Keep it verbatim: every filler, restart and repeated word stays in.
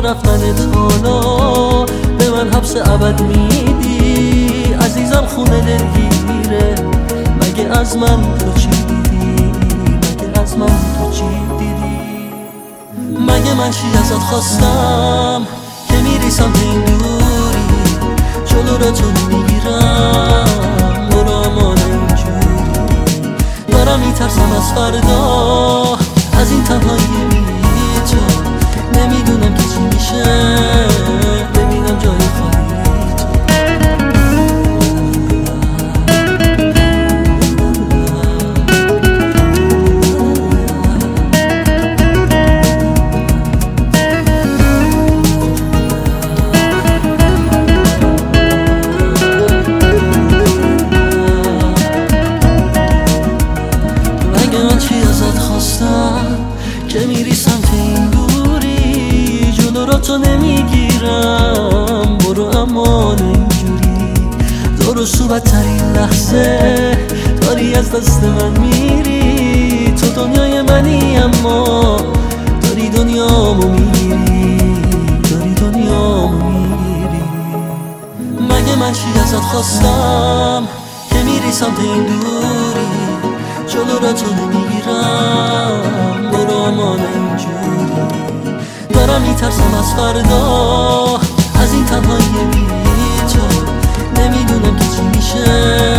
رفتنت حالا به من حبس ابد میدی. عزیزم خونه دلگیره، مگه از من تو چی دیدی؟ مگه از من تو چی دیدی؟ مگه من چی ازت خواستم که میری سمت این دوری؟ جلو را تو نمیگیرم، برو امان اینجوری. دارم میترسم از فردا، از این تنهایی بی تو. نمیدونم که چی میشه، ببینم جای خالی که میری سمت این دوری. جلو را تو نمیگیرم، برو امان اینجوری. دور و سو بدترین لحظه داری از دست من میری. تو دنیای منی اما داری دنیامو میگیری، داری دنیامو میگیری. مگه من چی ازت خواستم که میری سمت این دوری؟ جلو را تو نمیگیرم، برو امان اینجوری. دارم میترسم از فردا، از این تنهایی بی تو. نمیدونم که چی میشه،